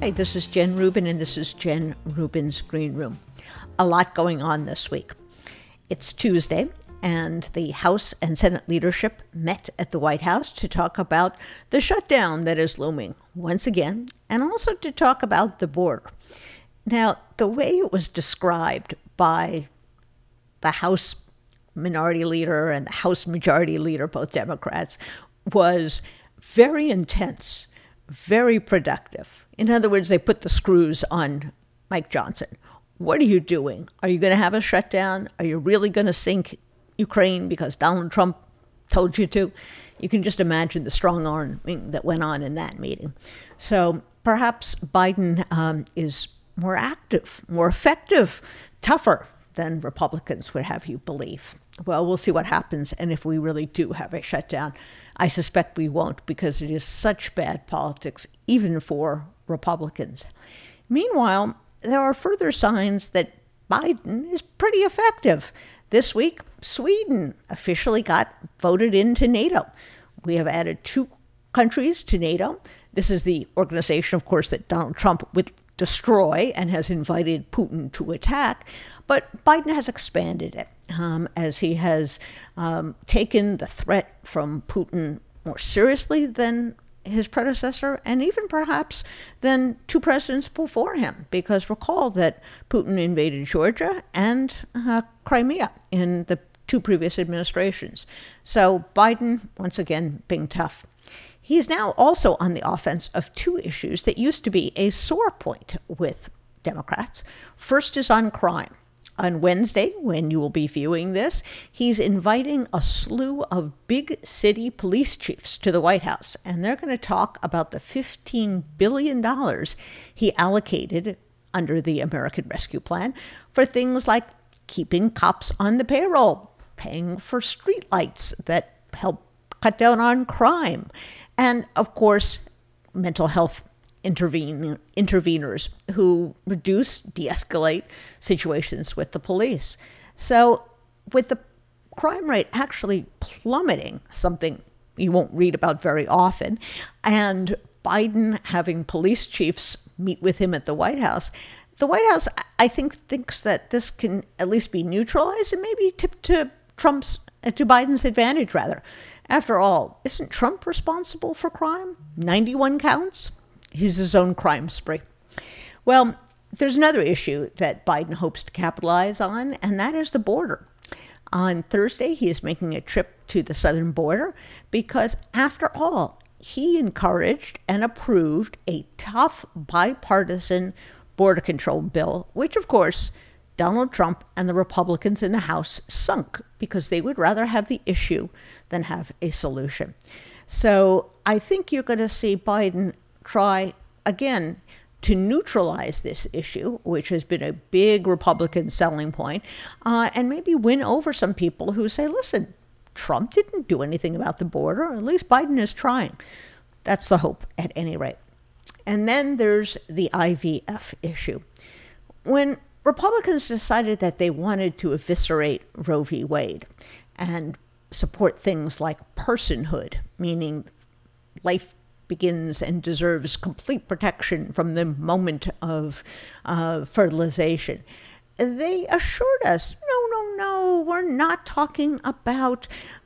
Hey, this is Jen Rubin, and this is Jen Rubin's Green Room. A lot going on this week. It's Tuesday, and the House and Senate leadership met at the White House to talk about the shutdown that is looming once again, and also to talk about the border. Now, the way it was described by the House Minority Leader and the House Majority Leader, both Democrats, was very intense, very productive. In other words, they put the screws on Mike Johnson. What are you doing? Are you going to have a shutdown? Are you really going to sink Ukraine because Donald Trump told you to? You can just imagine the strong arming that went on in that meeting. So perhaps Biden is more active, more effective, tougher than Republicans would have you believe. Well, we'll see what happens, and if we really do have a shutdown. I suspect we won't, because it is such bad politics, even for Republicans. Meanwhile, there are further signs that Biden is pretty effective. This week, Sweden officially got voted into NATO. We have added 2 countries to NATO. This is the organization, of course, that Donald Trump would destroy and has invited Putin to attack. But Biden has expanded it as he has taken the threat from Putin more seriously than his predecessor, and even perhaps than 2 presidents before him, because recall that Putin invaded Georgia and Crimea in the 2 previous administrations. So Biden, once again, being tough. He's now also on the offense of 2 issues that used to be a sore point with Democrats. First is on crime. On Wednesday, when you will be viewing this, he's inviting a slew of big city police chiefs to the White House, and they're going to talk about the $15 billion he allocated under the American Rescue Plan for things like keeping cops on the payroll, paying for streetlights that help cut down on crime, and, of course, mental health interveners who reduce, de-escalate situations with the police. So with the crime rate actually plummeting, something you won't read about very often, and Biden having police chiefs meet with him at the White House, I think, thinks that this can at least be neutralized and maybe tipped to Biden's advantage, rather. After all, isn't Trump responsible for crime? 91 counts? He's his own crime spree. Well, there's another issue that Biden hopes to capitalize on, and that is the border. On Thursday, he is making a trip to the southern border because, after all, he encouraged and approved a tough bipartisan border control bill, which, of course, Donald Trump and the Republicans in the House sunk because they would rather have the issue than have a solution. So I think you're going to see Biden try again to neutralize this issue, which has been a big Republican selling point, and maybe win over some people who say, listen, Trump didn't do anything about the border. At least Biden is trying. That's the hope, at any rate. And then there's the IVF issue. When Republicans decided that they wanted to eviscerate Roe v. Wade and support things like personhood, meaning life begins and deserves complete protection from the moment of fertilization, they assured us, no, we're not talking about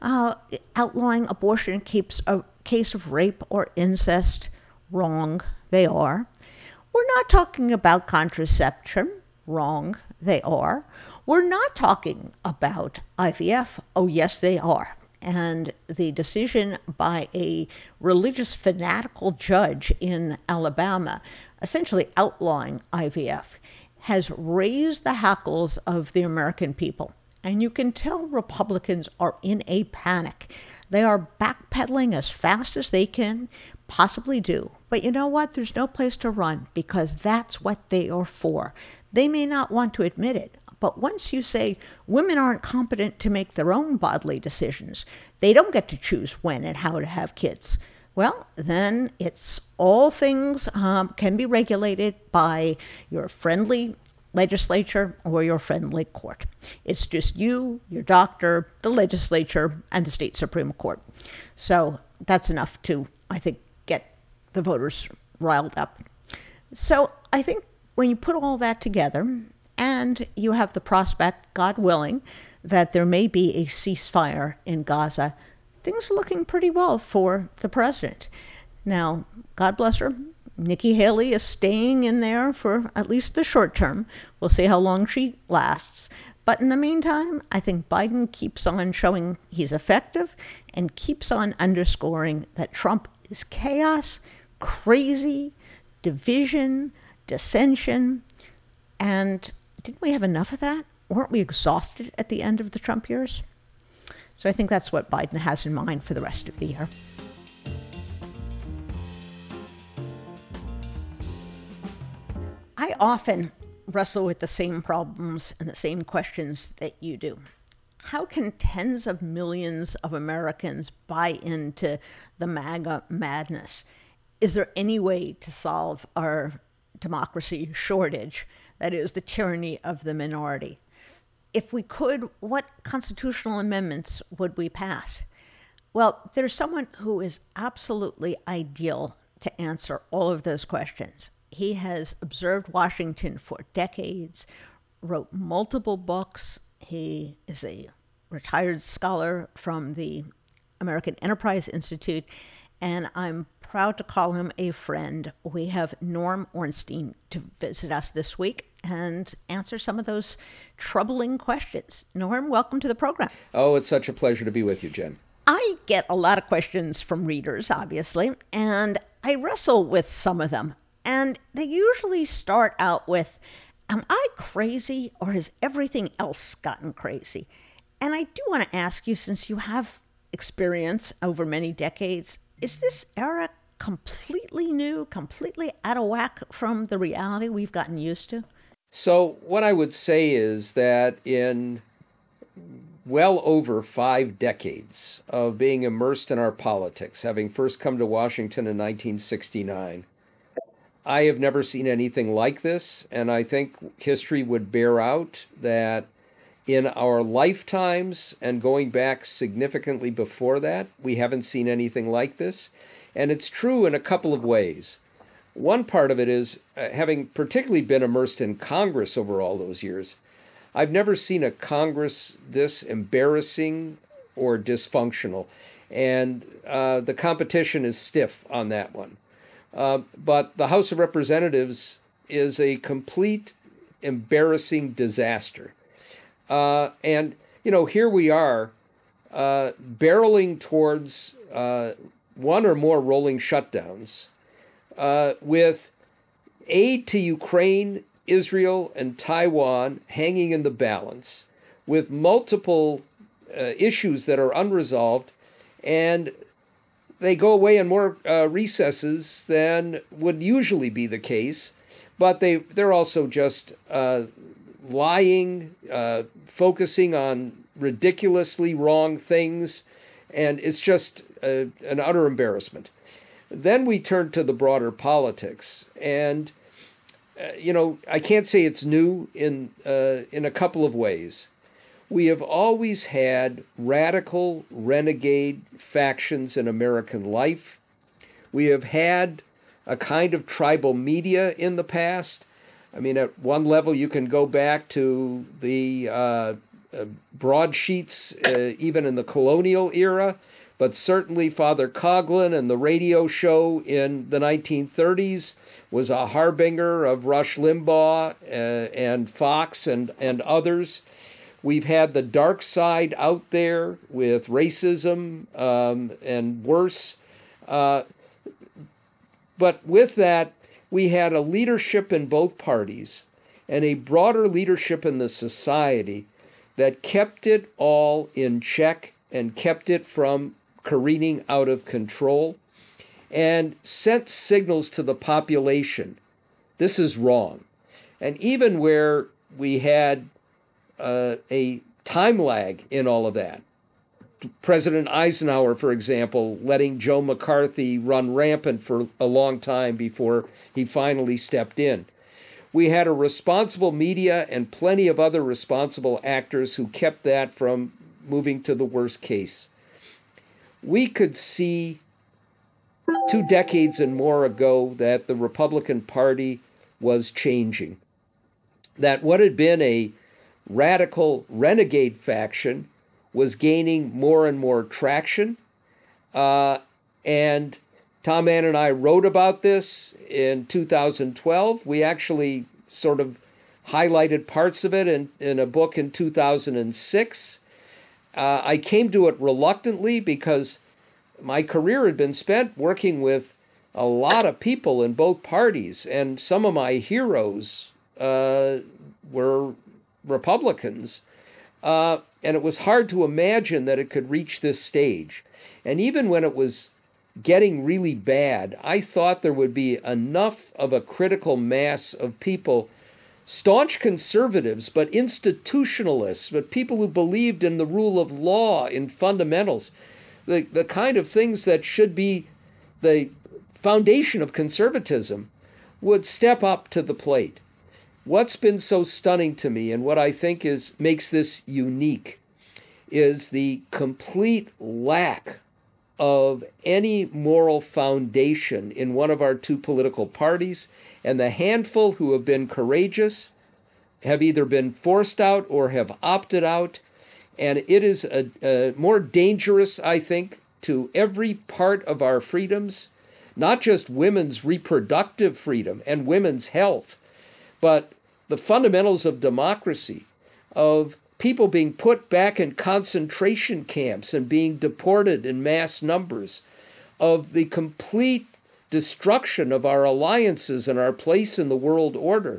outlawing abortion in case of rape or incest. Wrong, they are. We're not talking about contraception. Wrong, they are. We're not talking about IVF. Oh, yes, they are. And the decision by a religious fanatical judge in Alabama, essentially outlawing IVF, has raised the hackles of the American people. And you can tell Republicans are in a panic. They are backpedaling as fast as they can possibly do. But you know what? There's no place to run, because that's what they are for. They may not want to admit it, but once you say women aren't competent to make their own bodily decisions, they don't get to choose when and how to have kids, well, then it's all things can be regulated by your friendly legislature or your friendly court. It's just you, your doctor, the legislature, and the state Supreme Court. So that's enough to, I think, get the voters riled up. So I think when you put all that together and you have the prospect, God willing, that there may be a ceasefire in Gaza, things are looking pretty well for the president. Now, God bless her, Nikki Haley is staying in there for at least the short term. We'll see how long she lasts. But in the meantime, I think Biden keeps on showing he's effective and keeps on underscoring that Trump is chaos, crazy, division, dissension. And didn't we have enough of that? Weren't we exhausted at the end of the Trump years? So I think that's what Biden has in mind for the rest of the year. I often wrestle with the same problems and the same questions that you do. How can tens of millions of Americans buy into the MAGA madness? Is there any way to solve our democracy shortage, that is, the tyranny of the minority? If we could, what constitutional amendments would we pass? Well, there's someone who is absolutely ideal to answer all of those questions. He has observed Washington for decades, wrote multiple books. He is a retired scholar from the American Enterprise Institute, and I'm proud to call him a friend. We have Norm Ornstein to visit us this week and answer some of those troubling questions. Norm, welcome to the program. Oh, it's such a pleasure to be with you, Jen. I get a lot of questions from readers, obviously, and I wrestle with some of them. And they usually start out with, am I crazy or has everything else gotten crazy? And I do want to ask you, since you have experience over many decades, is this era completely new, completely out of whack from the reality we've gotten used to? So what I would say is that in well over 5 decades of being immersed in our politics, having first come to Washington in 1969, I have never seen anything like this, and I think history would bear out that in our lifetimes and going back significantly before that, we haven't seen anything like this. And it's true in a couple of ways. One part of it is, having particularly been immersed in Congress over all those years, I've never seen a Congress this embarrassing or dysfunctional. And the competition is stiff on that one. But the House of Representatives is a complete embarrassing disaster. And, here we are barreling towards one or more rolling shutdowns with aid to Ukraine, Israel, and Taiwan hanging in the balance, with multiple issues that are unresolved, and they go away in more recesses than would usually be the case, but they're also just lying, focusing on ridiculously wrong things, and it's just an utter embarrassment. Then we turn to the broader politics, and I can't say it's new in a couple of ways. We have always had radical, renegade factions in American life. We have had a kind of tribal media in the past. I mean, at one level, you can go back to the broadsheets, even in the colonial era, but certainly Father Coughlin and the radio show in the 1930s was a harbinger of Rush Limbaugh and Fox and others. We've had the dark side out there with racism and worse. But with that, we had a leadership in both parties and a broader leadership in the society that kept it all in check and kept it from careening out of control and sent signals to the population. This is wrong. And even where we had a time lag in all of that. President Eisenhower, for example, letting Joe McCarthy run rampant for a long time before he finally stepped in. We had a responsible media and plenty of other responsible actors who kept that from moving to the worst case. We could see 2 decades and more ago that the Republican Party was changing. That what had been a radical renegade faction was gaining more and more traction. And Tom Mann and I wrote about this in 2012. We actually sort of highlighted parts of it in a book in 2006. I came to it reluctantly because my career had been spent working with a lot of people in both parties, and some of my heroes were Republicans. And it was hard to imagine that it could reach this stage. And even when it was getting really bad, I thought there would be enough of a critical mass of people, staunch conservatives, but institutionalists, but people who believed in the rule of law, in fundamentals, the kind of things that should be the foundation of conservatism, would step up to the plate. What's been so stunning to me, and what I think makes this unique, is the complete lack of any moral foundation in one of our two political parties, and the handful who have been courageous have either been forced out or have opted out. And it is a more dangerous, I think, to every part of our freedoms, not just women's reproductive freedom and women's health, but the fundamentals of democracy, of people being put back in concentration camps and being deported in mass numbers, of the complete destruction of our alliances and our place in the world order.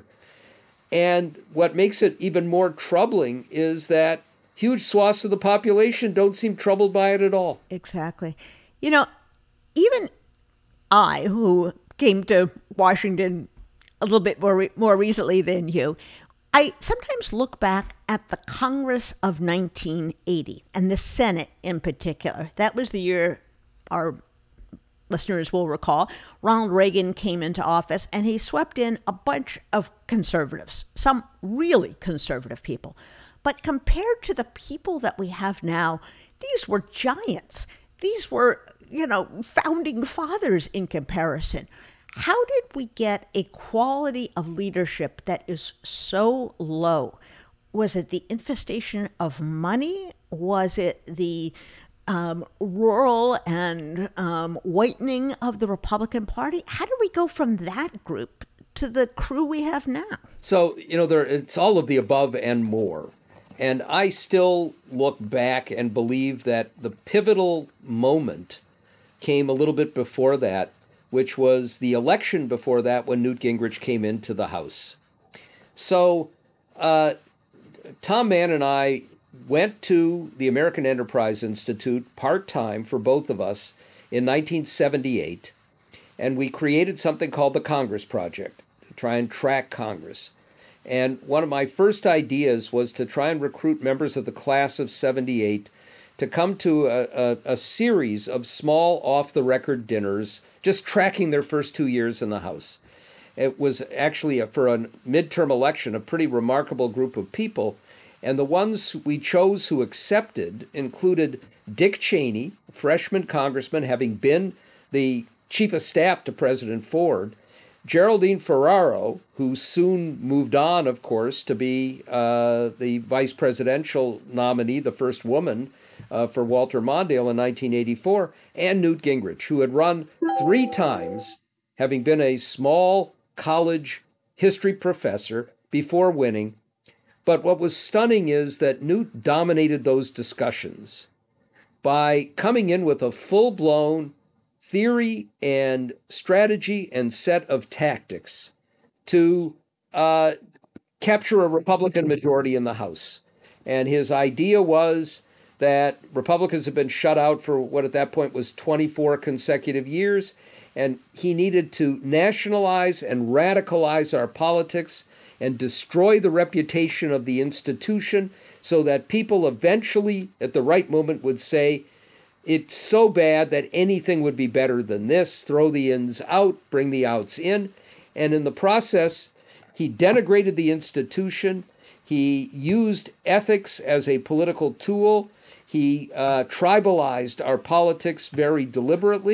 And what makes it even more troubling is that huge swaths of the population don't seem troubled by it at all. Exactly. You know, even I, who came to Washington a little bit more recently than you, I sometimes look back at the Congress of 1980 and the Senate in particular. That was the year, our listeners will recall, Ronald Reagan came into office and he swept in a bunch of conservatives, some really conservative people. But compared to the people that we have now, these were giants. These were, founding fathers in comparison. How did we get a quality of leadership that is so low? Was it the infestation of money? Was it the rural and whitening of the Republican Party? How did we go from that group to the crew we have now? So, it's all of the above and more. And I still look back and believe that the pivotal moment came a little bit before that, which was the election before that when Newt Gingrich came into the House. So Tom Mann and I went to the American Enterprise Institute part-time for both of us in 1978, and we created something called the Congress Project to try and track Congress. And one of my first ideas was to try and recruit members of the class of 78 to come to a series of small off-the-record dinners, just tracking their first 2 years in the House. It was actually, for a midterm election, a pretty remarkable group of people. And the ones we chose who accepted included Dick Cheney, a freshman congressman, having been the chief of staff to President Ford, Geraldine Ferraro, who soon moved on, of course, to be the vice presidential nominee, the first woman for Walter Mondale in 1984, and Newt Gingrich, who had run 3 times, having been a small college history professor before winning. But what was stunning is that Newt dominated those discussions by coming in with a full-blown theory and strategy and set of tactics to capture a Republican majority in the House. And his idea was that Republicans have been shut out for what at that point was 24 consecutive years, and he needed to nationalize and radicalize our politics and destroy the reputation of the institution so that people eventually, at the right moment, would say, it's so bad that anything would be better than this. Throw the ins out, bring the outs in. And in the process, he denigrated the institution. He used ethics as a political tool. He tribalized our politics very deliberately.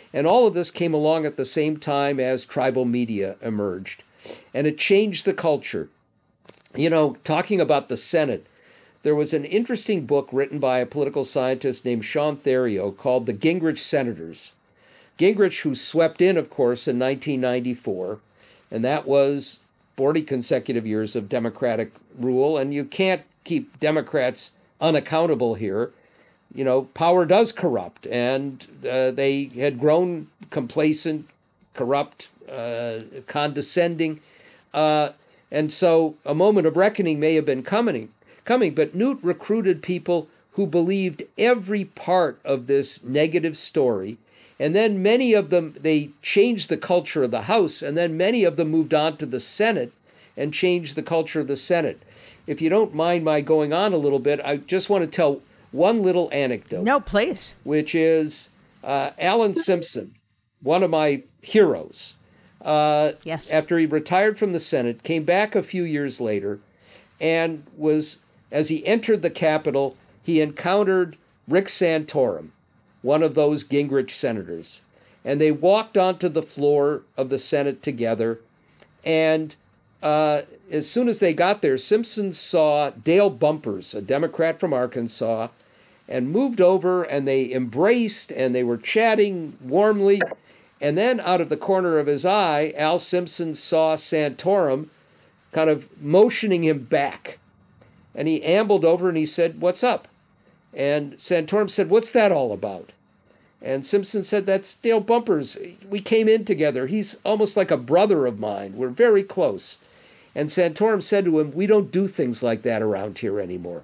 And all of this came along at the same time as tribal media emerged. And it changed the culture. You know, talking about the Senate, there was an interesting book written by a political scientist named Sean Theriault called The Gingrich Senators. Gingrich, who swept in, of course, in 1994, and that was 40 consecutive years of Democratic rule, and you can't keep Democrats unaccountable here. You know, power does corrupt, and they had grown complacent, corrupt, condescending, and so a moment of reckoning may have been coming. But Newt recruited people who believed every part of this negative story. And then many of them, they changed the culture of the House, and then many of them moved on to the Senate and changed the culture of the Senate. If you don't mind my going on a little bit, I just want to tell one little anecdote. No, please. Which is Alan Simpson, one of my heroes. Yes. After he retired from the Senate, came back a few years later, and was, as he entered the Capitol, he encountered Rick Santorum, one of those Gingrich senators. And they walked onto the floor of the Senate together. And as soon as they got there, Simpson saw Dale Bumpers, a Democrat from Arkansas, and moved over, and they embraced, and they were chatting warmly. And then out of the corner of his eye, Al Simpson saw Santorum kind of motioning him back. And he ambled over and he said, "What's up?" And Santorum said, "What's that all about?" And Simpson said, "That's Dale Bumpers. We came in together. He's almost like a brother of mine. We're very close." And Santorum said to him, "We don't do things like that around here anymore."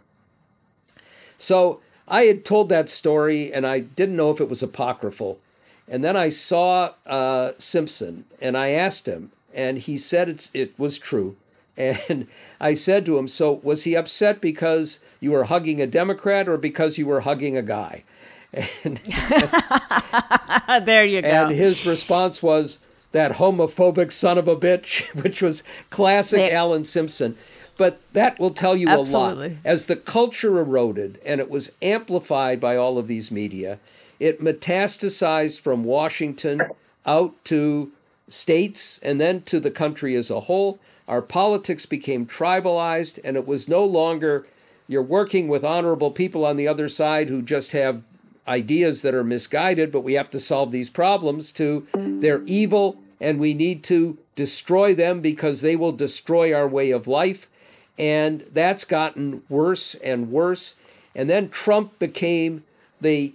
So I had told that story, and I didn't know if it was apocryphal. And then I saw Simpson, and I asked him, and he said it was true. And I said to him, "So was he upset because you were hugging a Democrat or because you were hugging a guy?" And there you go. And his response was, "That homophobic son of a bitch," which was classic Alan Simpson. But that will tell you Absolutely. a lot. As the culture eroded, and it was amplified by all of these media, it metastasized from Washington out to states and then to the country as a whole. Our politics became tribalized, and it was no longer you're working with honorable people on the other side who just have ideas that are misguided, but we have to solve these problems, to they're evil and we need to destroy them because they will destroy our way of life. And that's gotten worse and worse. And then Trump became the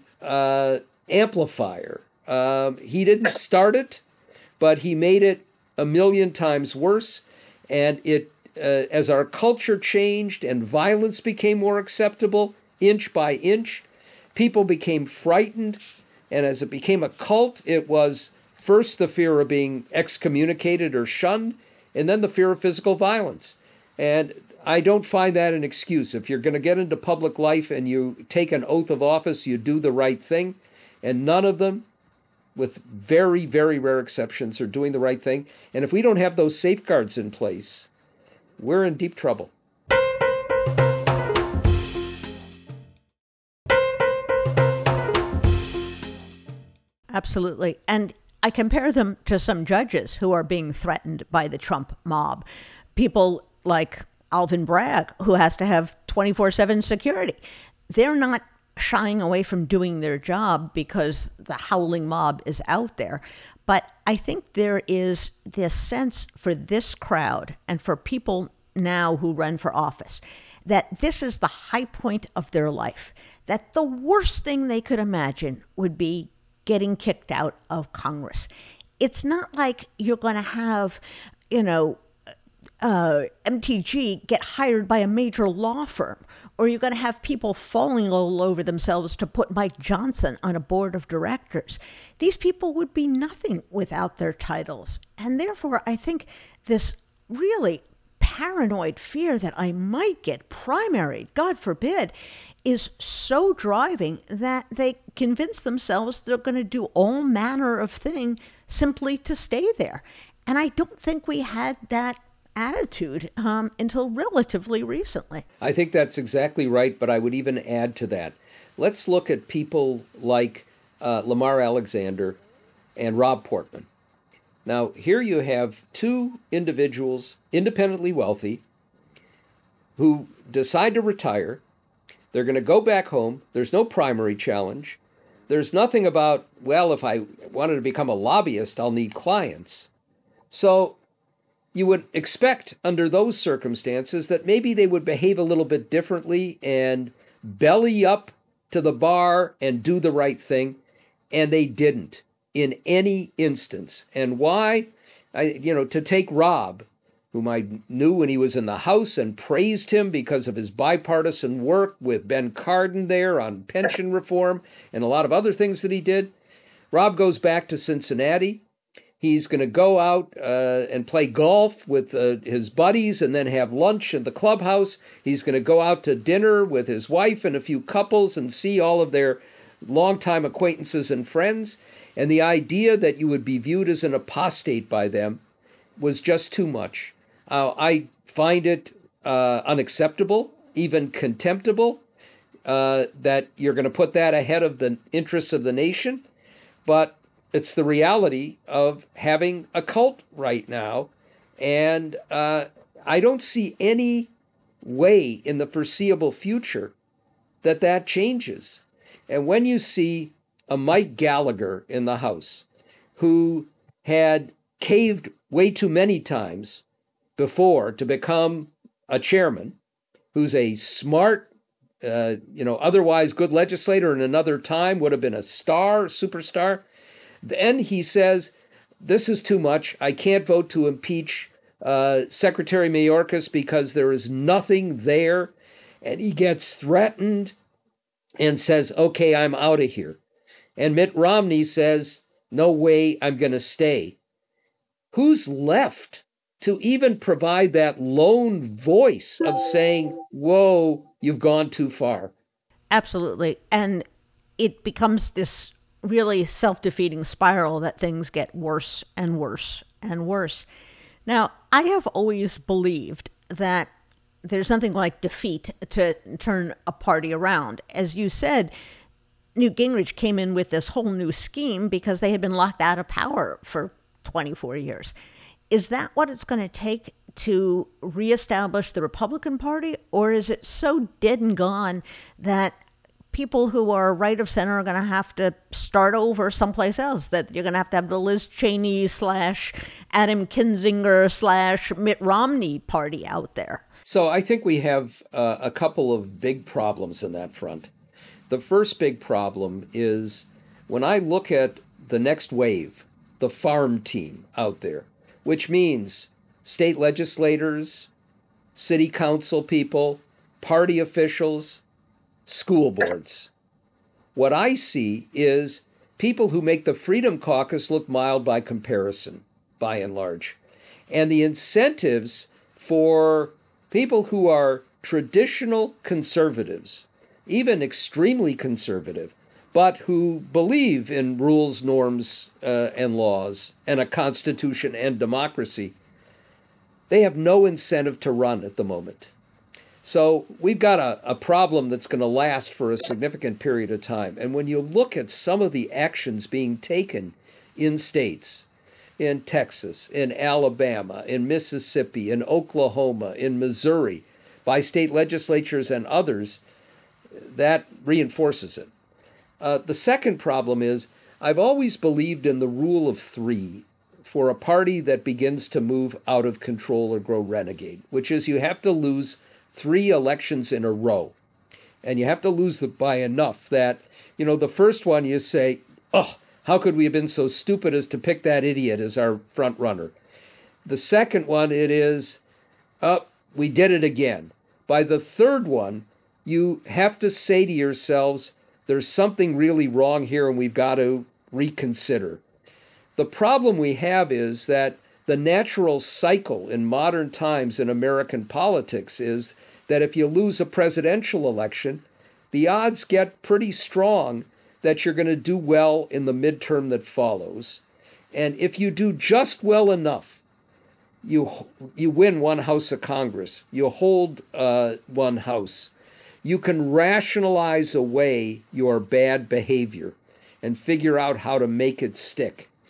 amplifier. He didn't start it, but he made it a million times worse. And it, as our culture changed and violence became more acceptable, inch by inch, people became frightened. And as it became a cult, it was first the fear of being excommunicated or shunned, and then the fear of physical violence. And I don't find that an excuse. If you're going to get into public life and you take an oath of office, you do the right thing. And none of them, with very, very rare exceptions, are doing the right thing. And if we don't have those safeguards in place, we're in deep trouble. Absolutely. And I compare them to some judges who are being threatened by the Trump mob. People like Alvin Bragg, who has to have 24/7 security. They're not shying away from doing their job because the howling mob is out there. But I think there is this sense for this crowd and for people now who run for office that this is the high point of their life, that the worst thing they could imagine would be getting kicked out of Congress. It's not like you're going to have, MTG get hired by a major law firm, or you're going to have people falling all over themselves to put Mike Johnson on a board of directors. These people would be nothing without their titles. And therefore, I think this really paranoid fear that I might get primaried, God forbid, is so driving that they convince themselves they're going to do all manner of thing simply to stay there. And I don't think we had that attitude until relatively recently. I think that's exactly right, but I would even add to that. Let's look at people like Lamar Alexander, and Rob Portman. Now, here you have two individuals, independently wealthy, who decide to retire. They're going to go back home. There's no primary challenge. There's nothing about, well, if I wanted to become a lobbyist, I'll need clients. So you would expect under those circumstances that maybe they would behave a little bit differently and belly up to the bar and do the right thing. And they didn't in any instance. And why? To take Rob, whom I knew when he was in the House and praised him because of his bipartisan work with Ben Cardin there on pension reform and a lot of other things that he did. Rob goes back to Cincinnati. He's going to go out and play golf with his buddies and then have lunch at the clubhouse. He's going to go out to dinner with his wife and a few couples and see all of their longtime acquaintances and friends. And the idea that you would be viewed as an apostate by them was just too much. I find it unacceptable, even contemptible, that you're going to put that ahead of the interests of the nation. But it's the reality of having a cult right now. And I don't see any way in the foreseeable future that changes. And when you see a Mike Gallagher in the House who had caved way too many times before to become a chairman, who's a smart, otherwise good legislator and another time would have been a superstar. Then he says, this is too much. I can't vote to impeach Secretary Mayorkas because there is nothing there. And he gets threatened and says, okay, I'm out of here. And Mitt Romney says, no way, I'm going to stay. Who's left to even provide that lone voice of saying, whoa, you've gone too far? Absolutely. And it becomes this really self-defeating spiral that things get worse and worse and worse. Now, I have always believed that there's nothing like defeat to turn a party around. As you said, Newt Gingrich came in with this whole new scheme because they had been locked out of power for 24 years. Is that what it's going to take to reestablish the Republican Party? Or is it so dead and gone that people who are right of center are going to have to start over someplace else, that you're going to have the Liz Cheney / Adam Kinzinger / Mitt Romney party out there? So I think we have a couple of big problems in that front. The first big problem is when I look at the next wave, the farm team out there, which means state legislators, city council people, party officials, school boards. What I see is people who make the Freedom Caucus look mild by comparison, by and large. And the incentives for people who are traditional conservatives, even extremely conservative, but who believe in rules, norms, and laws, and a constitution and democracy, they have no incentive to run at the moment. So we've got a problem that's going to last for a significant period of time. And when you look at some of the actions being taken in states, in Texas, in Alabama, in Mississippi, in Oklahoma, in Missouri, by state legislatures and others, that reinforces it. The second problem is I've always believed in the rule of three for a party that begins to move out of control or grow renegade, which is you have to lose 3 elections in a row. And you have to lose them by enough that, the first one you say, oh, how could we have been so stupid as to pick that idiot as our front runner? The second one, it is, we did it again. By the third one, you have to say to yourselves, there's something really wrong here and we've got to reconsider. The problem we have is that the natural cycle in modern times in American politics is that if you lose a presidential election, the odds get pretty strong that you're going to do well in the midterm that follows. And if you do just well enough, you win one house of Congress, you hold one house, you can rationalize away your bad behavior and figure out how to make it stick.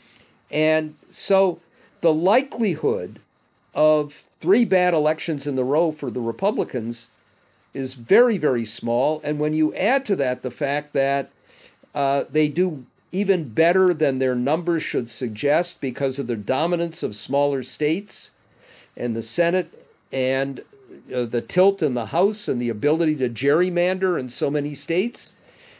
And so the likelihood of three bad elections in the row for the Republicans is very, very small. And when you add to that the fact that they do even better than their numbers should suggest because of their dominance of smaller states and the Senate and the tilt in the House and the ability to gerrymander in so many states,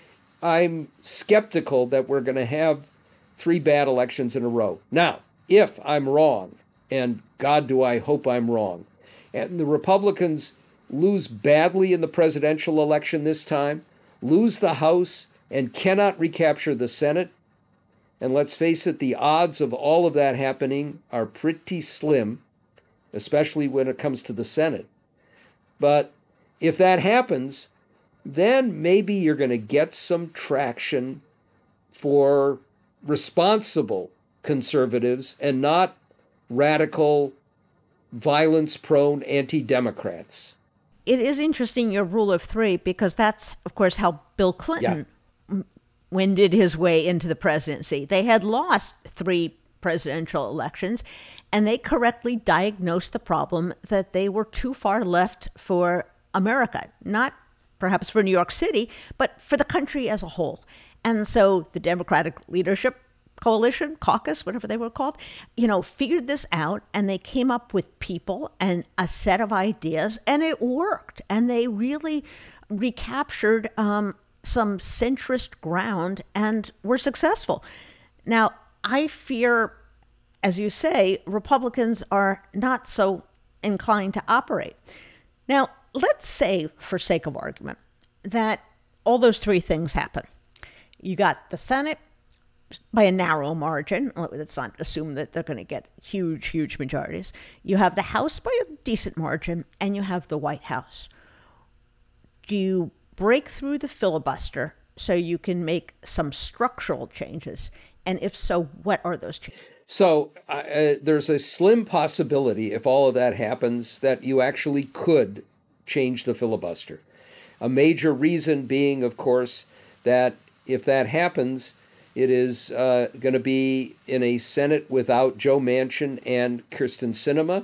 I'm skeptical that we're going to have three bad elections in a row. Now, if I'm wrong, and God, do I hope I'm wrong, and the Republicans lose badly in the presidential election this time, lose the House, and cannot recapture the Senate, and let's face it, the odds of all of that happening are pretty slim, especially when it comes to the Senate. But if that happens, then maybe you're going to get some traction for responsible conservatives and not radical, violence-prone anti-democrats. It is interesting, your rule of three, because that's, of course, how Bill Clinton wended his way into the presidency. They had lost three presidential elections, and they correctly diagnosed the problem that they were too far left for America, not perhaps for New York City, but for the country as a whole. And so the Democratic leadership coalition, caucus, whatever they were called, figured this out, and they came up with people and a set of ideas, and it worked. And they really recaptured some centrist ground and were successful. Now, I fear, as you say, Republicans are not so inclined to operate. Now, let's say, for sake of argument, that all those three things happen. You got the Senate by a narrow margin. Let's not assume that they're going to get huge, huge majorities. You have the House by a decent margin, and you have the White House. Do you break through the filibuster so you can make some structural changes? And if so, what are those changes? So there's a slim possibility, if all of that happens, that you actually could change the filibuster. A major reason being, of course, that if that happens, it is going to be in a Senate without Joe Manchin and Kyrsten Sinema.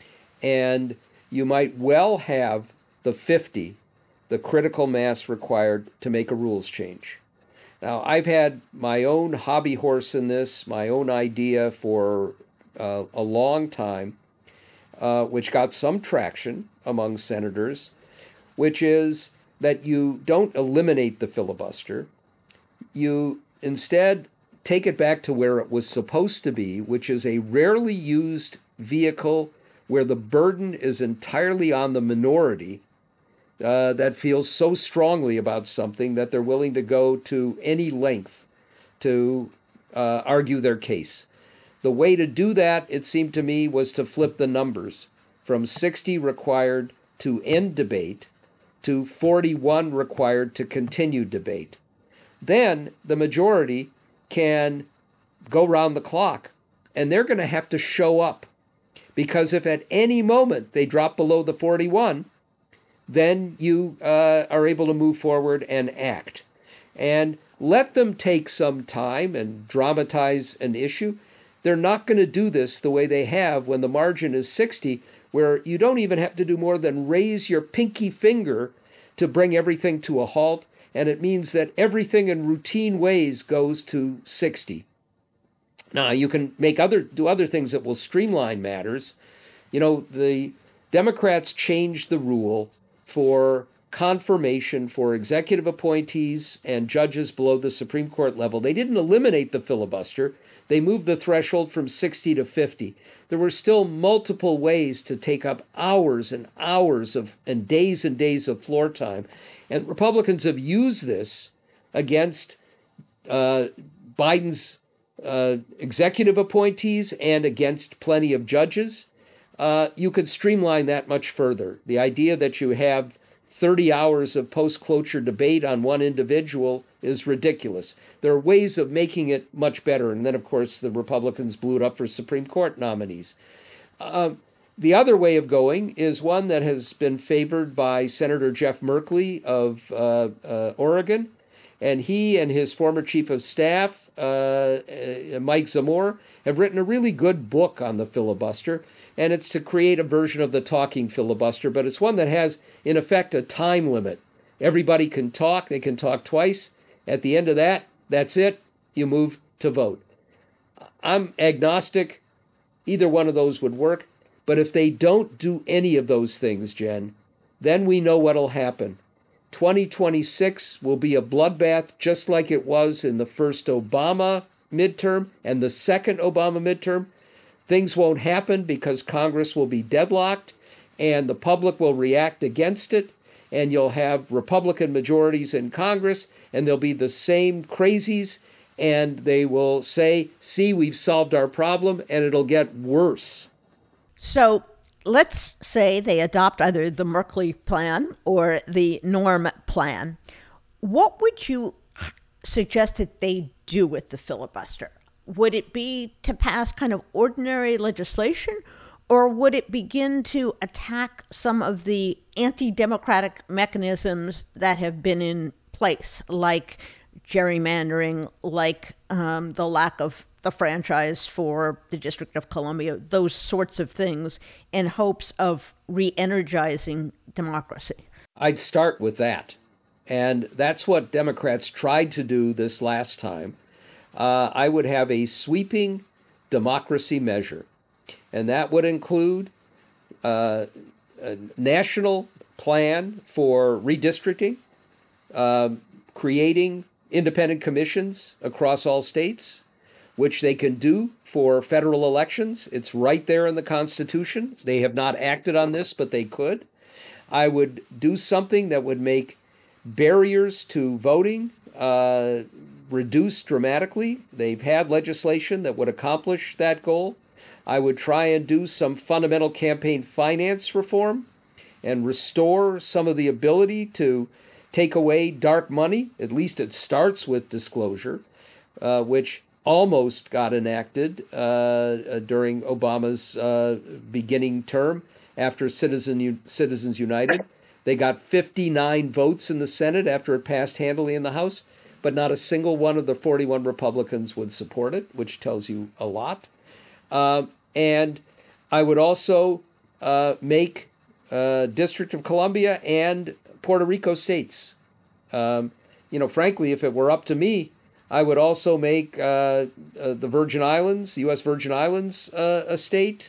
And you might well have the 50, the critical mass required to make a rules change. Now, I've had my own hobby horse in this, my own idea for a long time, which got some traction among senators, which is that you don't eliminate the filibuster. You instead take it back to where it was supposed to be, which is a rarely used vehicle where the burden is entirely on the minority that feels so strongly about something that they're willing to go to any length to argue their case. The way to do that, it seemed to me, was to flip the numbers from 60 required to end debate to 41 required to continue debate. Then the majority can go round the clock, and they're going to have to show up, because if at any moment they drop below the 41, then you are able to move forward and act. And let them take some time and dramatize an issue. They're not going to do this the way they have when the margin is 60, where you don't even have to do more than raise your pinky finger to bring everything to a halt. And it means that everything in routine ways goes to 60. Now, you can do other things that will streamline matters. The Democrats changed the rule for confirmation for executive appointees and judges below the Supreme Court level. They didn't eliminate the filibuster. They moved the threshold from 60 to 50. There were still multiple ways to take up hours and hours and days of floor time. And Republicans have used this against Biden's executive appointees and against plenty of judges. You could streamline that much further. The idea that you have 30 hours of post-cloture debate on one individual is ridiculous. There are ways of making it much better. And then, of course, the Republicans blew it up for Supreme Court nominees. The other way of going is one that has been favored by Senator Jeff Merkley of Oregon, And he and his former chief of staff, Mike Zamore, have written a really good book on the filibuster. And it's to create a version of the talking filibuster, but it's one that has, in effect, a time limit. Everybody can talk. They can talk twice. At the end of that, that's it. You move to vote. I'm agnostic. Either one of those would work. But if they don't do any of those things, Jen, then we know what'll happen. 2026 will be a bloodbath just like it was in the first Obama midterm and the second Obama midterm. Things won't happen because Congress will be deadlocked and the public will react against it. And you'll have Republican majorities in Congress, and they'll be the same crazies, and they will say, see, we've solved our problem, and it'll get worse. So let's say they adopt either the Merkley plan or the Norm plan. What would you suggest that they do with the filibuster? Would it be to pass kind of ordinary legislation, or would it begin to attack some of the anti-democratic mechanisms that have been in place, like gerrymandering, like the lack of the franchise for the District of Columbia, those sorts of things, in hopes of re-energizing democracy? I'd start with that. And that's what Democrats tried to do this last time. I would have a sweeping democracy measure. And that would include a national plan for redistricting, creating independent commissions across all states, which they can do for federal elections. It's right there in the Constitution. They have not acted on this, but they could. I would do something that would make barriers to voting reduce dramatically. They've had legislation that would accomplish that goal. I would try and do some fundamental campaign finance reform and restore some of the ability to take away dark money. At least it starts with disclosure, which almost got enacted during Obama's beginning term after Citizens United. They got 59 votes in the Senate after it passed handily in the House, but not a single one of the 41 Republicans would support it, which tells you a lot. And I would also make District of Columbia and Puerto Rico states. Frankly, if it were up to me, I would also make the Virgin Islands, the U.S. Virgin Islands, a state,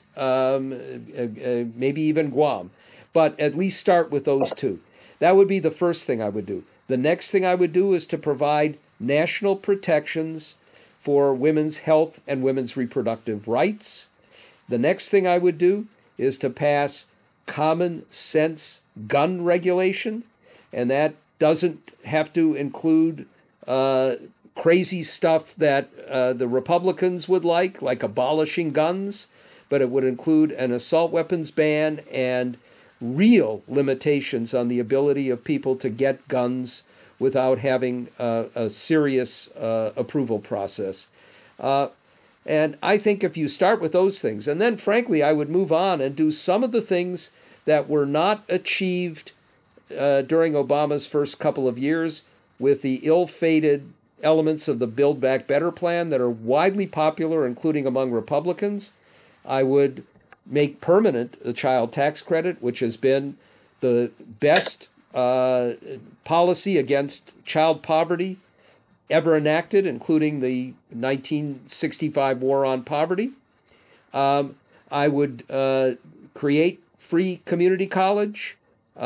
maybe even Guam. But at least start with those two. That would be the first thing I would do. The next thing I would do is to provide national protections for women's health and women's reproductive rights. The next thing I would do is to pass common sense gun regulation, and that doesn't have to include crazy stuff that the Republicans would like abolishing guns, but it would include an assault weapons ban and real limitations on the ability of people to get guns without having a serious approval process. And I think if you start with those things, and then frankly, I would move on and do some of the things that were not achieved during Obama's first couple of years with the ill-fated elements of the Build Back Better plan that are widely popular, including among Republicans. I would make permanent the child tax credit, which has been the best policy against child poverty ever enacted, including the 1965 War on Poverty. I would create free community college.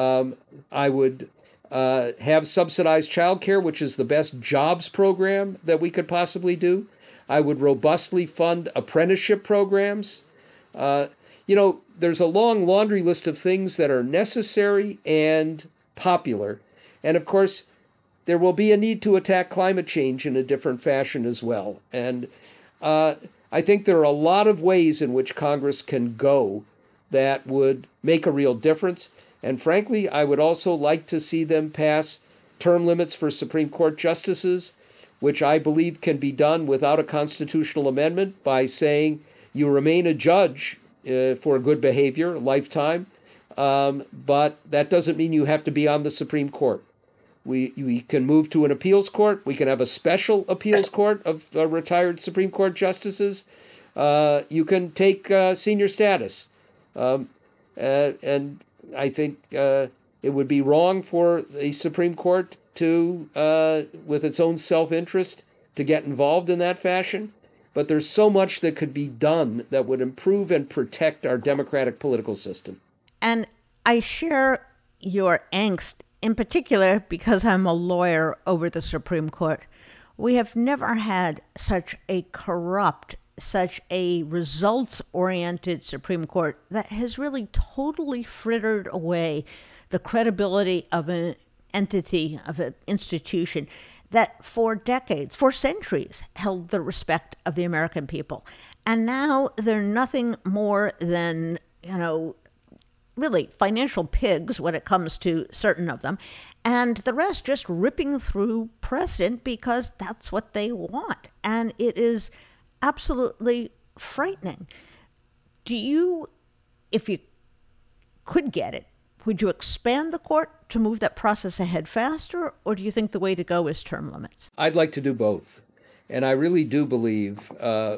I would have subsidized childcare, which is the best jobs program that we could possibly do. I would robustly fund apprenticeship programs. There's a long laundry list of things that are necessary and popular. And of course, there will be a need to attack climate change in a different fashion as well. And I think there are a lot of ways in which Congress can go that would make a real difference. And frankly, I would also like to see them pass term limits for Supreme Court justices, which I believe can be done without a constitutional amendment by saying you remain a judge for good behavior, lifetime, but that doesn't mean you have to be on the Supreme Court. We can move to an appeals court. We can have a special appeals court of retired Supreme Court justices. You can take senior status. And I think it would be wrong for the Supreme Court to, with its own self-interest, to get involved in that fashion. But there's so much that could be done that would improve and protect our democratic political system. And I share your angst, in particular because I'm a lawyer over the Supreme Court. We have never had such a corrupt, such a results-oriented Supreme Court that has really totally frittered away the credibility of an entity, of an institution that for decades, for centuries, held the respect of the American people. And now they're nothing more than, really financial pigs when it comes to certain of them, and the rest just ripping through precedent because that's what they want. And it is absolutely frightening. Do you, if you could get it, would you expand the court to move that process ahead faster, or do you think the way to go is term limits? I'd like to do both. And I really do believe,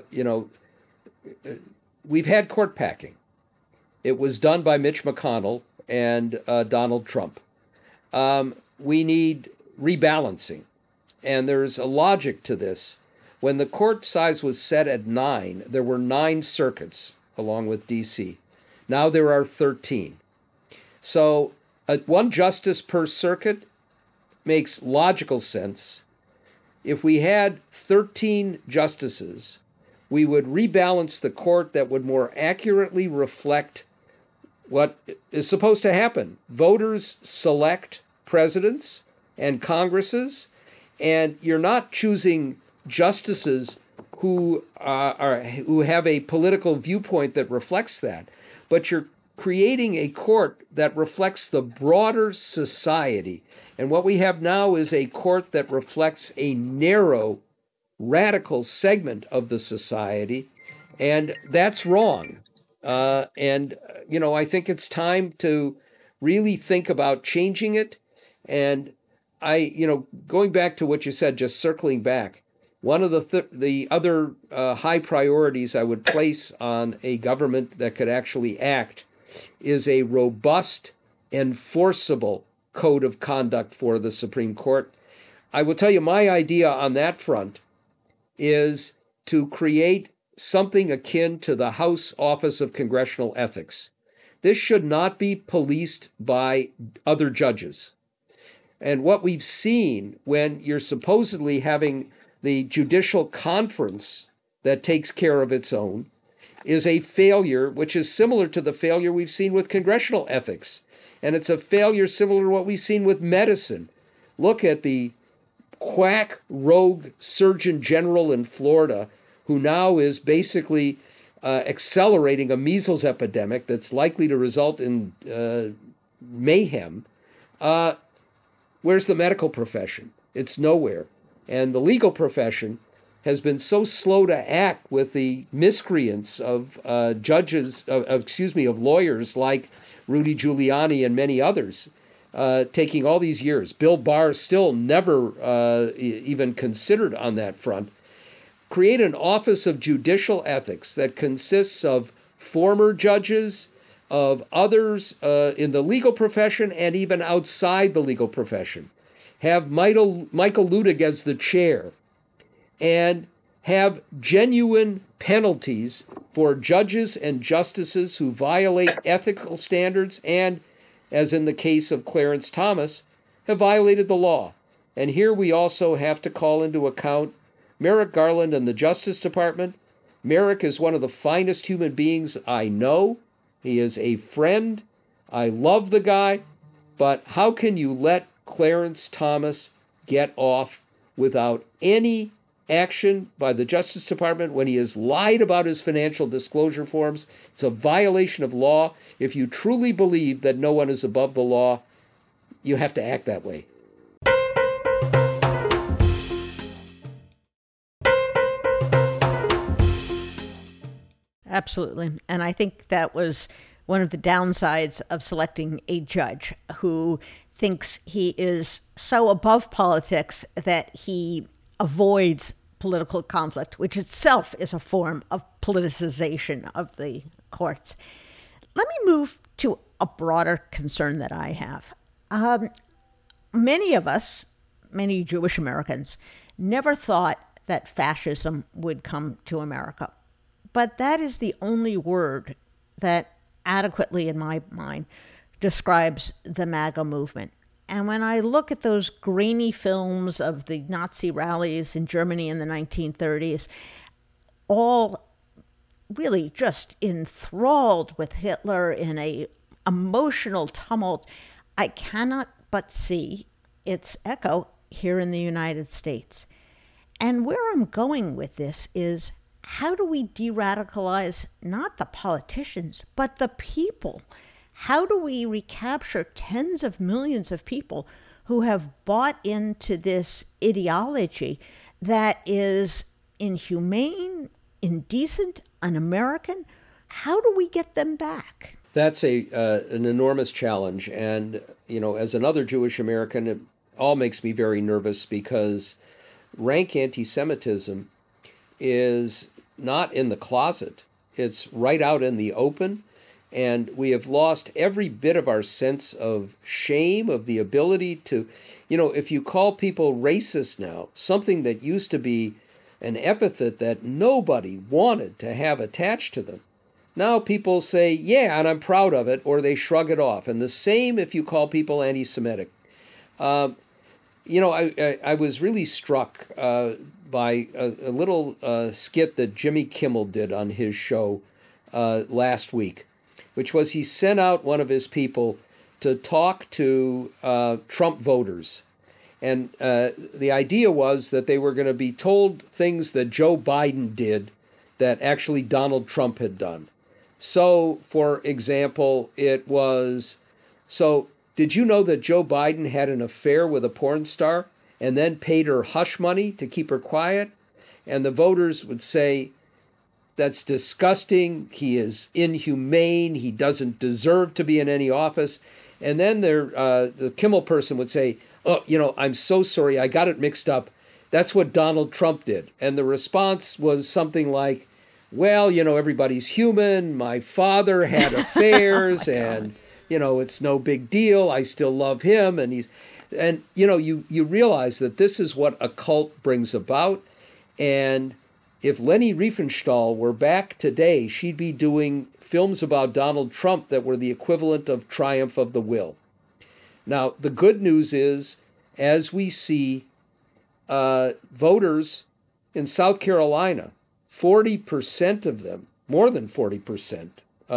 we've had court packing. It was done by Mitch McConnell and Donald Trump. We need rebalancing. And there's a logic to this. When the court size was set at 9, there were 9 circuits, along with D.C. Now there are 13. So one justice per circuit makes logical sense. If we had 13 justices, we would rebalance the court that would more accurately reflect what is supposed to happen. Voters select presidents and Congresses, and you're not choosing justices who have a political viewpoint that reflects that, but you're creating a court that reflects the broader society. And what we have now is a court that reflects a narrow, radical segment of the society, and that's wrong. I think it's time to really think about changing it. And going back to what you said, just circling back, one of the other high priorities I would place on a government that could actually act is a robust, enforceable code of conduct for the Supreme Court. I will tell you my idea on that front is to create something akin to the House Office of Congressional Ethics. This should not be policed by other judges. And what we've seen when you're supposedly having the judicial conference that takes care of its own is a failure, which is similar to the failure we've seen with congressional ethics. And it's a failure similar to what we've seen with medicine. Look at the quack rogue Surgeon General in Florida, who now is basically accelerating a measles epidemic that's likely to result in mayhem. Where's the medical profession? It's nowhere. And the legal profession has been so slow to act with the miscreants of of lawyers like Rudy Giuliani and many others, taking all these years. Bill Barr still never even considered on that front. Create an Office of Judicial Ethics that consists of former judges, of others in the legal profession and even outside the legal profession. Have Michael Luttig as the chair, and have genuine penalties for judges and justices who violate ethical standards and, as in the case of Clarence Thomas, have violated the law. And here we also have to call into account Merrick Garland and the Justice Department. Merrick is one of the finest human beings I know. He is a friend. I love the guy. But how can you let Clarence Thomas get off without any action by the Justice Department when he has lied about his financial disclosure forms? It's a violation of law. If you truly believe that no one is above the law, you have to act that way. Absolutely. And I think that was one of the downsides of selecting a judge who thinks he is so above politics that he avoids political conflict, which itself is a form of politicization of the courts. Let me move to a broader concern that I have. Many of us, many Jewish Americans, never thought that fascism would come to America. But that is the only word that adequately, in my mind, describes the MAGA movement. And when I look at those grainy films of the Nazi rallies in Germany in the 1930s, all really just enthralled with Hitler in a emotional tumult, I cannot but see its echo here in the United States. And where I'm going with this is, how do we de-radicalize not the politicians, but the people? How do we recapture tens of millions of people who have bought into this ideology that is inhumane, indecent, un-American? How do we get them back? That's an enormous challenge. And, as another Jewish American, it all makes me very nervous because rank anti-Semitism is not in the closet. It's right out in the open. And we have lost every bit of our sense of shame, of the ability to, if you call people racist now, something that used to be an epithet that nobody wanted to have attached to them, now people say, yeah, and I'm proud of it, or they shrug it off. And the same if you call people anti-Semitic. I was really struck by a little skit that Jimmy Kimmel did on his show last week, which was he sent out one of his people to talk to Trump voters. And the idea was that they were going to be told things that Joe Biden did that actually Donald Trump had done. So, for example, it was, did you know that Joe Biden had an affair with a porn star and then paid her hush money to keep her quiet? And the voters would say, that's disgusting. He is inhumane. He doesn't deserve to be in any office. And then the Kimmel person would say, oh, I'm so sorry. I got it mixed up. That's what Donald Trump did. And the response was something like, well, everybody's human. My father had affairs and, it's no big deal. I still love him. And you realize that this is what a cult brings about. And if Leni Riefenstahl were back today, she'd be doing films about Donald Trump that were the equivalent of Triumph of the Will. Now, the good news is, as we see voters in South Carolina, 40% of them, more than 40%,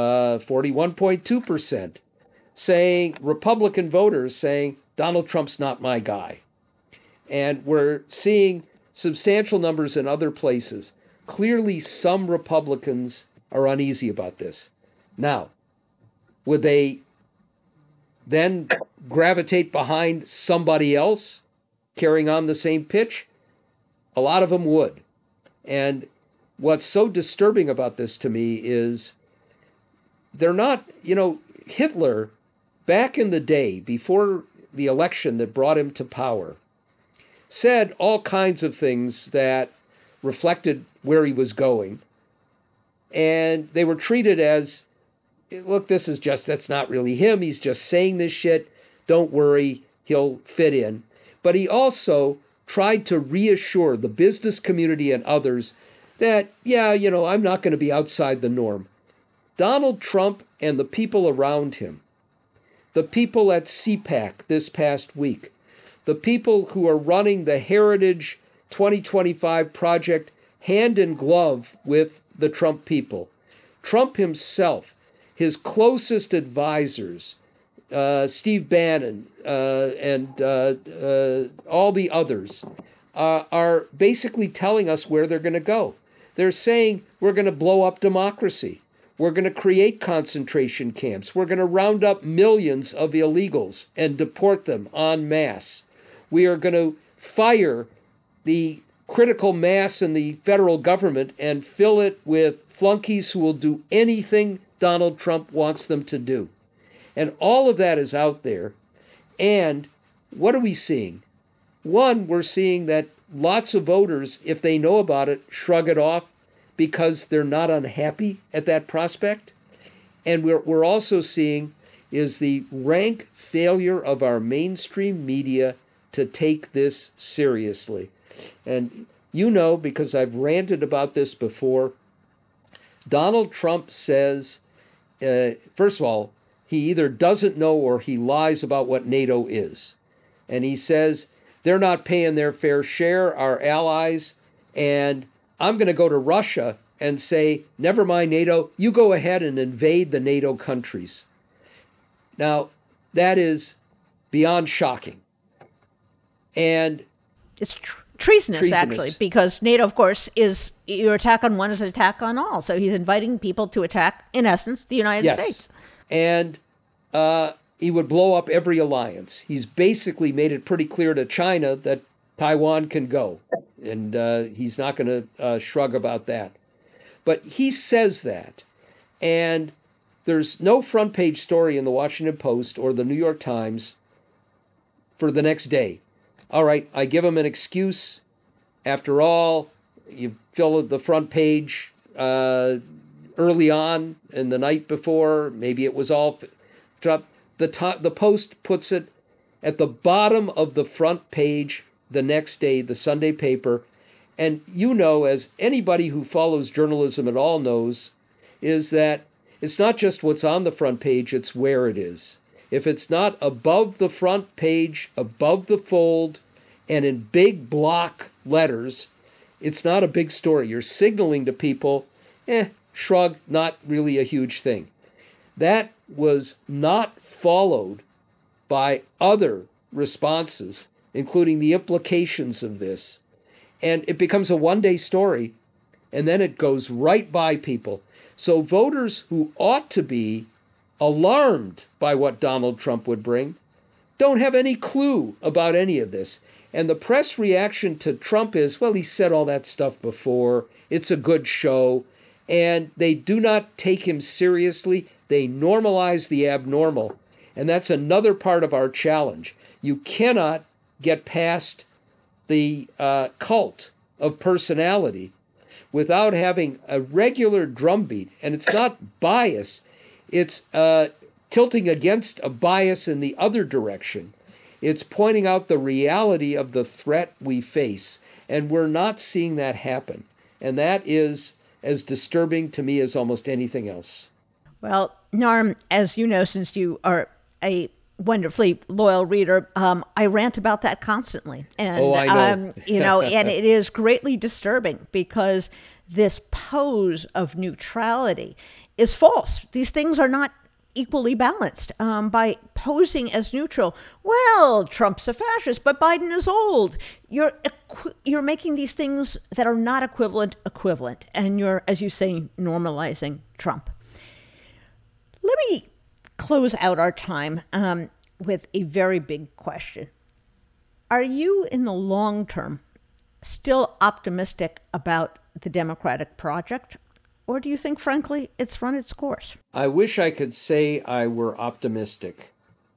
41.2%, saying, Republican voters saying, Donald Trump's not my guy. And we're seeing substantial numbers in other places. Clearly, some Republicans are uneasy about this. Now, would they then gravitate behind somebody else carrying on the same pitch? A lot of them would. And what's so disturbing about this to me is they're not, Hitler, back in the day, before the election that brought him to power, said all kinds of things that reflected where he was going. And they were treated as, look, that's not really him. He's just saying this shit. Don't worry, he'll fit in. But he also tried to reassure the business community and others that, I'm not going to be outside the norm. Donald Trump and the people around him, the people at CPAC this past week, the people who are running the Heritage 2025 project hand in glove with the Trump people, Trump himself, his closest advisors, Steve Bannon and all the others, are basically telling us where they're going to go. They're saying we're going to blow up democracy. We're going to create concentration camps. We're going to round up millions of illegals and deport them en masse. We are going to fire the critical mass in the federal government and fill it with flunkies who will do anything Donald Trump wants them to do. And all of that is out there. And what are we seeing? One, we're seeing that lots of voters, if they know about it, shrug it off because they're not unhappy at that prospect. And we're also seeing is the rank failure of our mainstream media to take this seriously. And you know, because I've ranted about this before, Donald Trump says, first of all, he either doesn't know or he lies about what NATO is. And he says, they're not paying their fair share, our allies, and I'm going to go to Russia and say, never mind NATO, you go ahead and invade the NATO countries. Now, that is beyond shocking. And it's treasonous, actually, because NATO, of course, is your attack on one is an attack on all. So he's inviting people to attack, in essence, the United States. And he would blow up every alliance. He's basically made it pretty clear to China that Taiwan can go. And he's not going to shrug about that. But he says that. And there's no front page story in the Washington Post or the New York Times for the next day. All right, I give him an excuse. After all, you fill the front page early on and the night before. Maybe it was all dropped. The Post puts it at the bottom of the front page the next day, the Sunday paper. And you know, as anybody who follows journalism at all knows, is that it's not just what's on the front page, it's where it is. If it's not above the front page, above the fold, and in big block letters, it's not a big story. You're signaling to people, shrug, not really a huge thing. That was not followed by other responses, including the implications of this. And it becomes a one-day story, and then it goes right by people. So voters who ought to be alarmed by what Donald Trump would bring don't have any clue about any of this. And the press reaction to Trump is, well, he said all that stuff before. It's a good show. And they do not take him seriously. They normalize the abnormal. And that's another part of our challenge. You cannot get past the cult of personality without having a regular drumbeat. And it's not bias. It's tilting against a bias in the other direction. It's pointing out the reality of the threat we face. And we're not seeing that happen. And that is as disturbing to me as almost anything else. Well, Norm, as you know, since you are a wonderfully loyal reader, I rant about that constantly. And, I know. And it is greatly disturbing because this pose of neutrality is false. These things are not equally balanced. By posing as neutral, well, Trump's a fascist, but Biden is old. You're making these things that are not equivalent, and you're, as you say, normalizing Trump. Let me close out our time with a very big question. Are you, in the long term, still optimistic about the Democratic project? Or do you think, frankly, it's run its course? I wish I could say I were optimistic.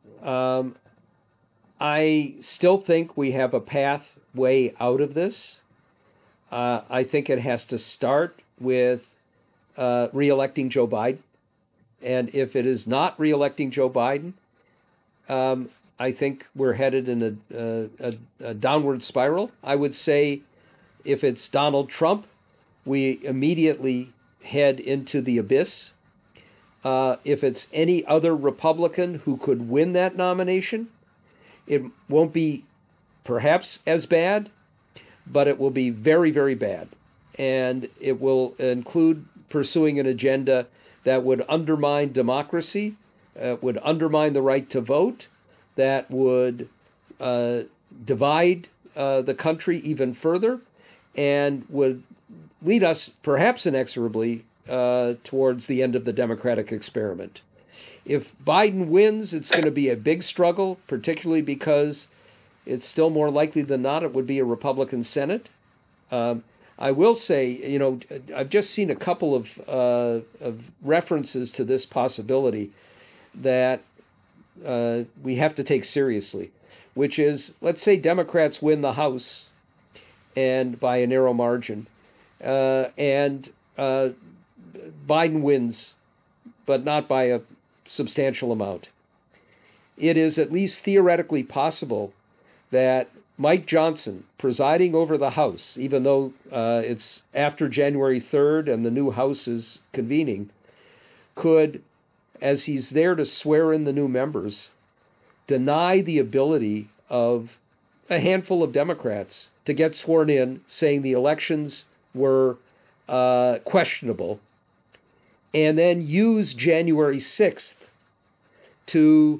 I still think we have a pathway out of this. I think it has to start with re-electing Joe Biden. And if it is not re-electing Joe Biden, I think we're headed in a downward spiral. I would say if it's Donald Trump, we immediately head into the abyss. If it's any other Republican who could win that nomination, it won't be perhaps as bad, but it will be very, very bad. And it will include pursuing an agenda that would undermine democracy, would undermine the right to vote, that would divide the country even further, and would lead us perhaps inexorably towards the end of the democratic experiment. If Biden wins, it's going to be a big struggle, particularly because it's still more likely than not it would be a Republican Senate. I will say, I've just seen a couple of references to this possibility that we have to take seriously, which is, let's say Democrats win the House and by a narrow margin, and Biden wins, but not by a substantial amount. It is at least theoretically possible that Mike Johnson, presiding over the House, even though it's after January 3rd and the new House is convening, could, as he's there to swear in the new members, deny the ability of a handful of Democrats to get sworn in, saying the elections were questionable, and then use January 6th to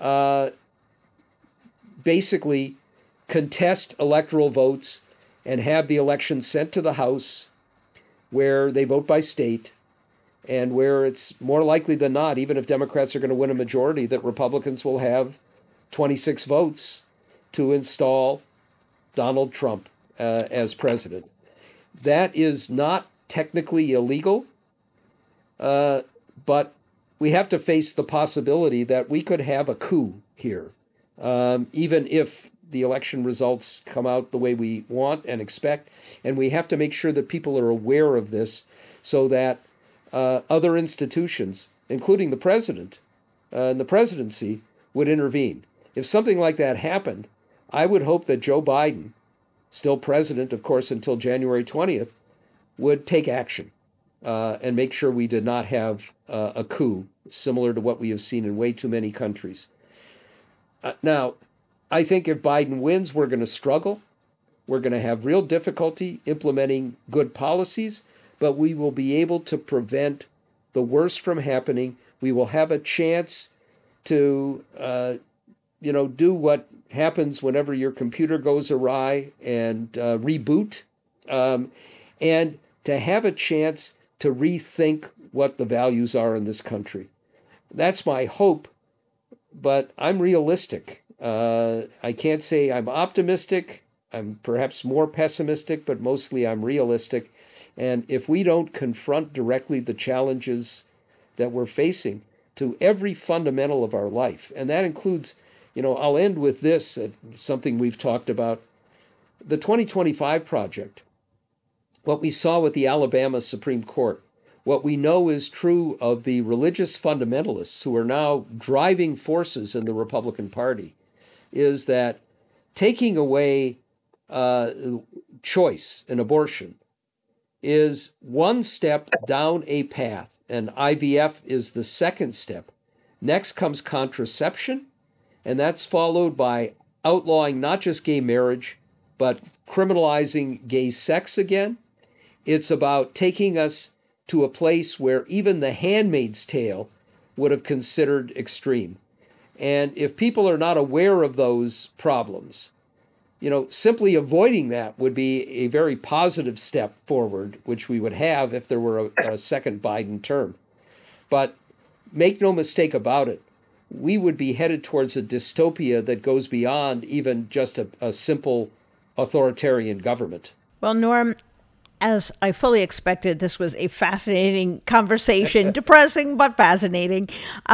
basically contest electoral votes and have the election sent to the House, where they vote by state, and where it's more likely than not, even if Democrats are going to win a majority, that Republicans will have 26 votes to install Donald Trump as president. That is not technically illegal, but we have to face the possibility that we could have a coup here, even if the election results come out the way we want and expect. And we have to make sure that people are aware of this so that other institutions, including the president and the presidency, would intervene. If something like that happened, I would hope that Joe Biden, still president, of course, until January 20th, would take action and make sure we did not have a coup similar to what we have seen in way too many countries. Now, I think if Biden wins, we're going to struggle. We're going to have real difficulty implementing good policies, but we will be able to prevent the worst from happening. We will have a chance to, do what happens whenever your computer goes awry and reboot, and to have a chance to rethink what the values are in this country. That's my hope, but I'm realistic. I can't say I'm optimistic. I'm perhaps more pessimistic, but mostly I'm realistic. And if we don't confront directly the challenges that we're facing to every fundamental of our life, and that includes, I'll end with this, something we've talked about, the 2025 Project, what we saw with the Alabama Supreme Court, what we know is true of the religious fundamentalists who are now driving forces in the Republican Party, is that taking away choice in abortion is one step down a path, and IVF is the second step. Next comes contraception, and that's followed by outlawing not just gay marriage, but criminalizing gay sex again. It's about taking us to a place where even The Handmaid's Tale would have considered extreme. And if people are not aware of those problems, simply avoiding that would be a very positive step forward, which we would have if there were a second Biden term. But make no mistake about it, we would be headed towards a dystopia that goes beyond even just a simple authoritarian government. Well, Norm, as I fully expected, this was a fascinating conversation, depressing but fascinating.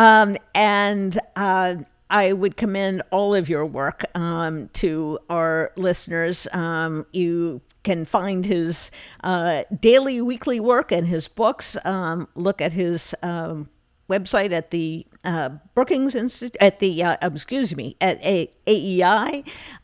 I would commend all of your work to our listeners. You can find his daily, weekly work and his books. Look at his website at the Brookings Institute, at the at AEI,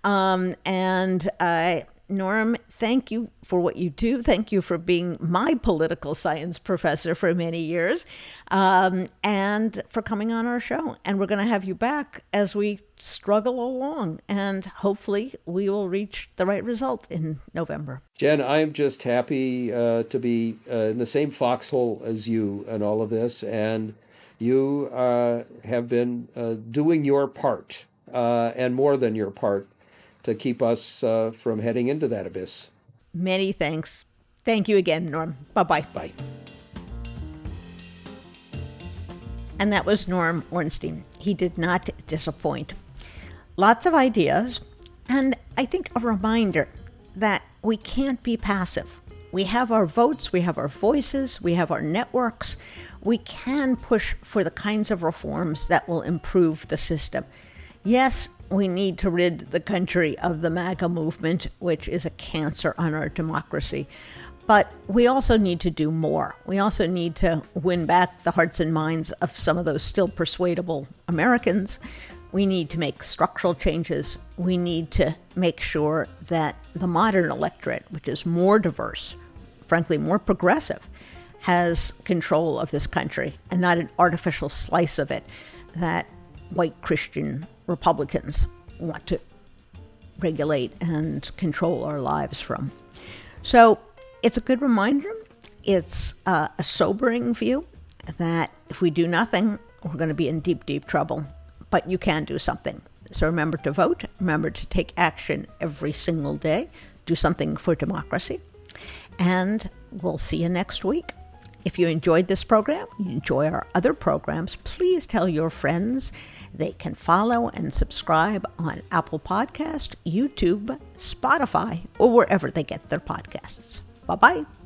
Norm, thank you for what you do. Thank you for being my political science professor for many years, and for coming on our show. And we're going to have you back as we struggle along, and hopefully we will reach the right result in November. Jen, I'm just happy to be in the same foxhole as you in all of this, and you have been doing your part, and more than your part, to keep us from heading into that abyss. Many thanks. Thank you again, Norm. Bye-bye. Bye. And that was Norm Ornstein. He did not disappoint. Lots of ideas, and I think a reminder that we can't be passive. We have our votes, we have our voices, we have our networks. We can push for the kinds of reforms that will improve the system. Yes, we need to rid the country of the MAGA movement, which is a cancer on our democracy. But we also need to do more. We also need to win back the hearts and minds of some of those still persuadable Americans. We need to make structural changes. We need to make sure that the modern electorate, which is more diverse, frankly, more progressive, has control of this country and not an artificial slice of it that white Christian Republicans want to regulate and control our lives from. So it's a good reminder. It's a sobering view that if we do nothing, we're going to be in deep, deep trouble. But you can do something. So remember to vote. Remember to take action every single day. Do something for democracy. And we'll see you next week. If you enjoyed this program, you enjoy our other programs, please tell your friends. They can follow and subscribe on Apple Podcast, YouTube, Spotify, or wherever they get their podcasts. Bye-bye.